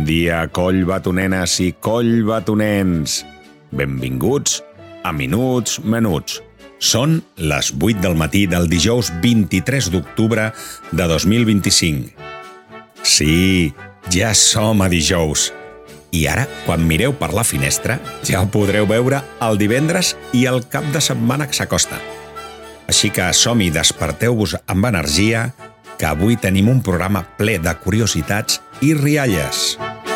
dia, collbatonenes i collbatonens. Benvinguts a Minuts Menuts. Són les 8 del matí del dijous 23 d'octubre de 2025. Sí, ja som a dijous. I ara, quan mireu per la finestra, ja ho podreu veure el divendres i el cap de setmana que s'acosta. Així que som-hi, desperteu-vos amb energia, que avui tenim un programa ple de curiositats i rialles.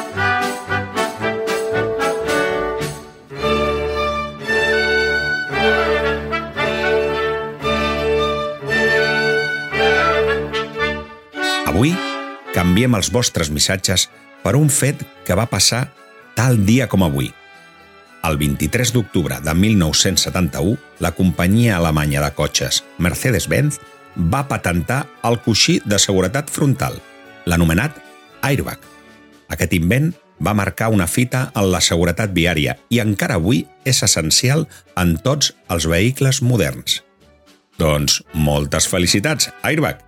Avui canviem els vostres missatges per un fet que va passar tal dia com avui. El 23 d'octubre de 1971, la companyia alemanya de cotxes Mercedes-Benz va patentar el coixí de seguretat frontal, l'anomenat airbag. Aquest invent va marcar una fita en la seguretat viària i encara avui és essencial en tots els vehicles moderns. Doncs moltes felicitats, airbag!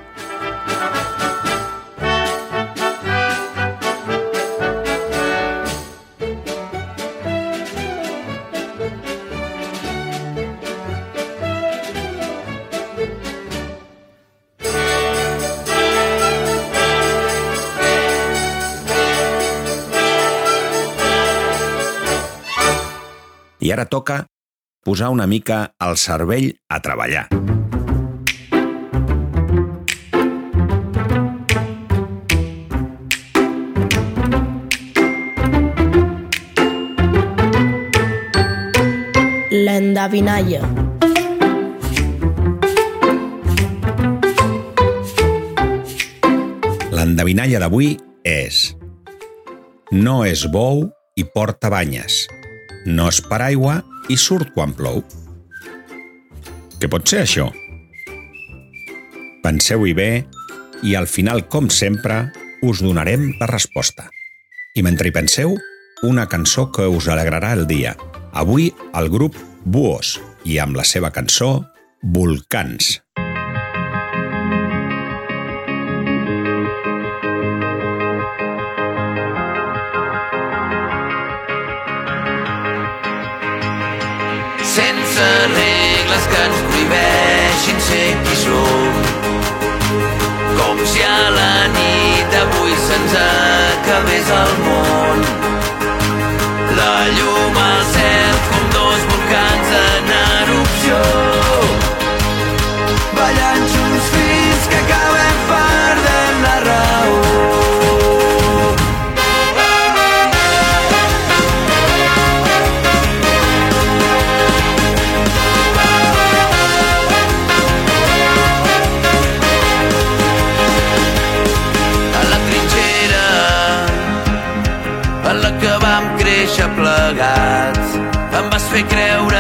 I ara toca posar una mica el cervell a treballar. L'endevinalla. L'endevinalla d'avui és: no és bou i porta banyes. No és paraigua i surt quan plou. Què pot ser això? Penseu-hi bé i al final, com sempre, us donarem la resposta. I mentre hi penseu, una cançó que us alegrarà el dia. Avui el grup Buos i amb la seva cançó Volcans. Sense regles que ens prohibeixin ser qui som, com si a la nit d'avui se'ns acabés el món. La llum al cel com dos volcans en erupció, ballant junts fins que acabem perdent la raó. Plegats, em vas fer creure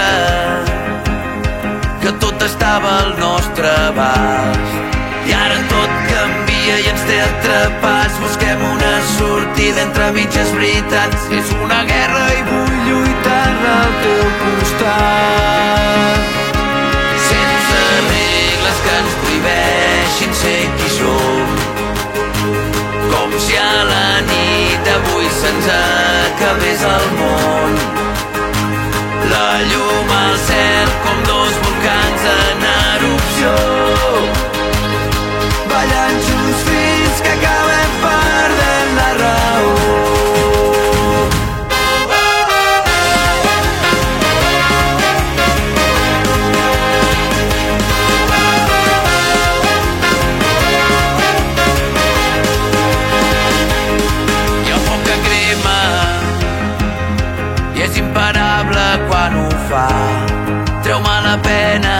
que tot estava al nostre abast. I ara tot canvia i ens té atrapats. Busquem una sortida entre mitges veritats. És una guerra i vull lluitar al teu costat. Sense regles que ens prohibeixin ser qui som, com si a la nit d'avui se'ns acabés el món. La llum al cel com dos volcans en erupció, ballant junts fins que acabem perdent la raó. És imparable quan ho fa. Treu-me la pena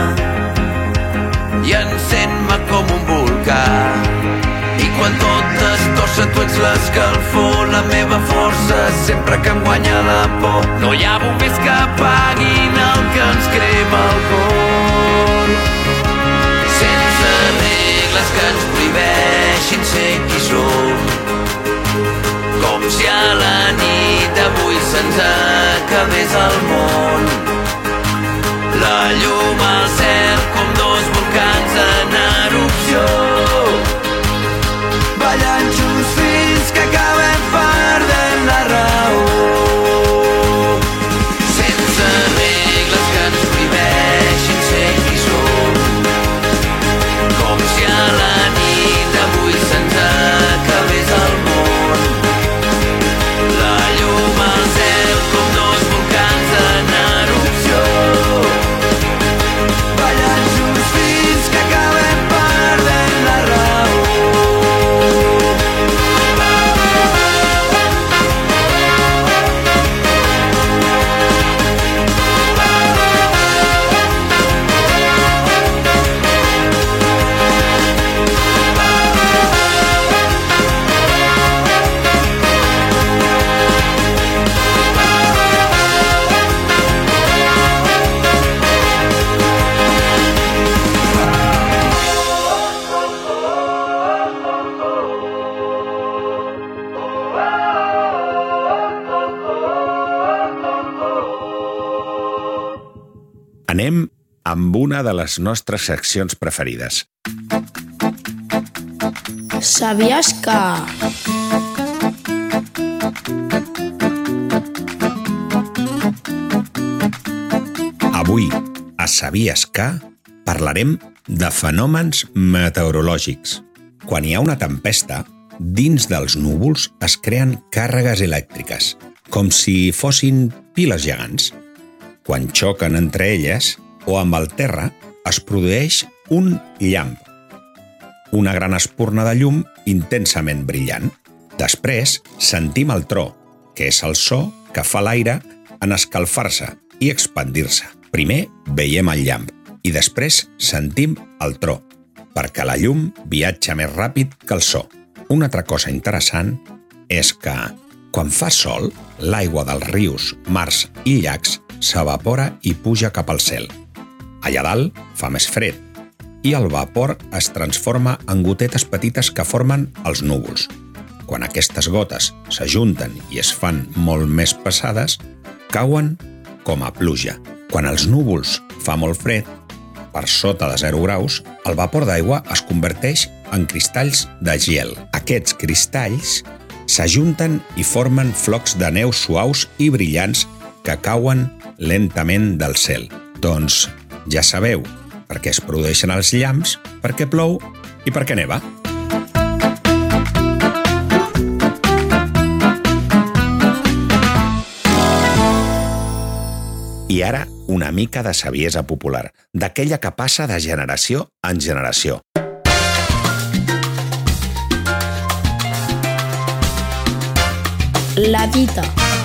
i encén-me com un volcà. I quan tot es torça tu ets l'escalfor, la meva força sempre que em guanya la por. No hi ha bombers que apaguin el que ens crema el cor. Sense regles que ens prohibeixin ser qui som, com si a la nit d'avui se'ns acabés el món. La llum al cel com dos volcans en erupció, ballant junts fins que acabem Anem amb una de les nostres seccions preferides. Sabies que... Avui, a Sabies que, parlarem de fenòmens meteorològics. Quan hi ha una tempesta, dins dels núvols es creen càrregues elèctriques, com si fossin piles gegants. Quan xoquen entre elles o amb el terra, es produeix un llamp, una gran espurna de llum intensament brillant. Després sentim el tro, que és el so que fa l'aire en escalfar-se i expandir-se. Primer veiem el llamp i després sentim el tro, perquè la llum viatja més ràpid que el so. Una altra cosa interessant és que, quan fa sol, l'aigua dels rius, mars i llacs s'evapora i puja cap al cel. Allà dalt fa més fred i el vapor es transforma en gotetes petites que formen els núvols. Quan aquestes gotes s'ajunten i es fan molt més pesades, cauen com a pluja. Quan els núvols fa molt fred, per sota de 0 graus, el vapor d'aigua es converteix en cristalls de gel. Aquests cristalls s'ajunten i formen flocs de neu suaus i brillants que cauen lentament del cel. Doncs ja sabeu per què es produeixen els llamps, per què plou i per què neva. I ara una mica de saviesa popular, d'aquella que passa de generació en generació. La dita.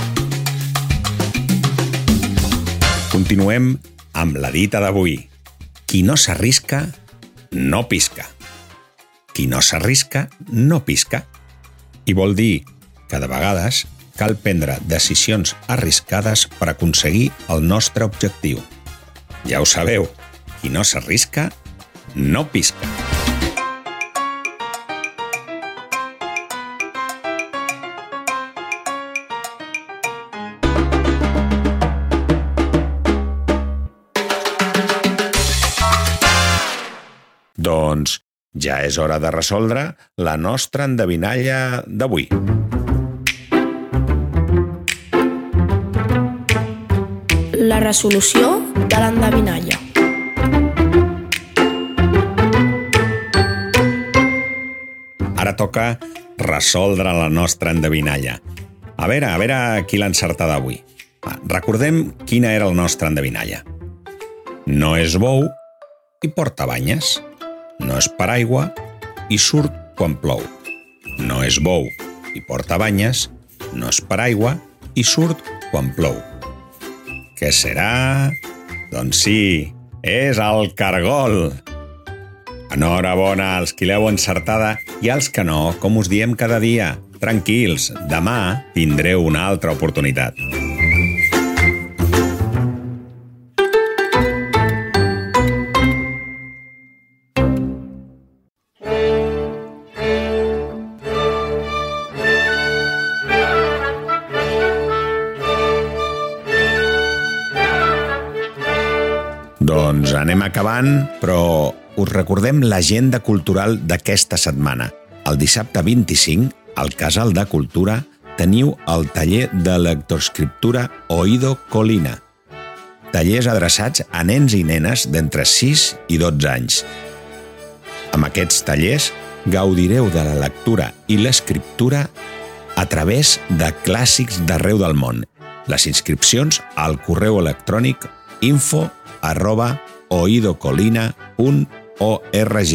Continuem amb la dita d'avui. Qui no s'arrisca, no pisca. Qui no s'arrisca, no pisca. I vol dir que de vegades cal prendre decisions arriscades per aconseguir el nostre objectiu. Ja ho sabeu, qui no s'arrisca, no pisca. Doncs ja és hora de resoldre la nostra endevinalla d'avui. La resolució de l'endevinalla. Ara toca resoldre la nostra endevinalla. A veure qui l'ha encertada avui. Recordem quina era la nostra endevinalla. No és bou i porta banyes. No és paraigua i surt quan plou. No és bou i porta banyes. No és paraigua i surt quan plou. Què serà? Doncs sí, és el cargol. Enhorabona als qui l'heu encertada i als que no, com us diem cada dia. Tranquils, demà tindreu una altra oportunitat. Doncs anem acabant, però us recordem l'agenda cultural d'aquesta setmana. El dissabte 25, al Casal de Cultura, teniu el taller de lectoescriptura Oído Colina. Tallers adreçats a nens i nenes d'entre 6 i 12 anys. Amb aquests tallers gaudireu de la lectura i l'escriptura a través de clàssics d'arreu del món. Les inscripcions al correu electrònic info@oidocolina.org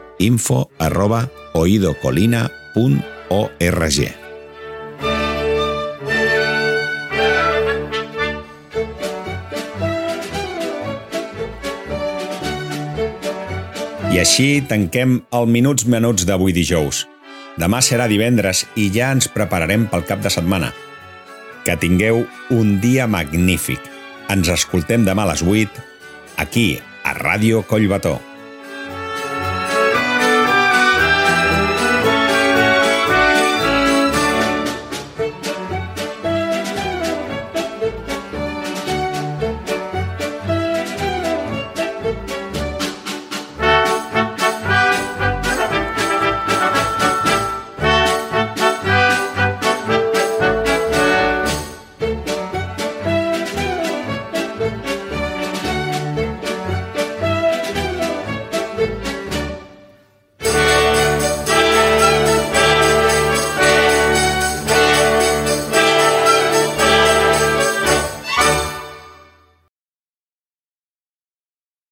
info@oidocolina.org. I així tanquem el Minuts Menuts d'avui dijous. Demà serà divendres i ja ens prepararem pel cap de setmana. Que tingueu un dia magnífic. Ens escoltem demà a les 8, aquí, a Ràdio Collbató.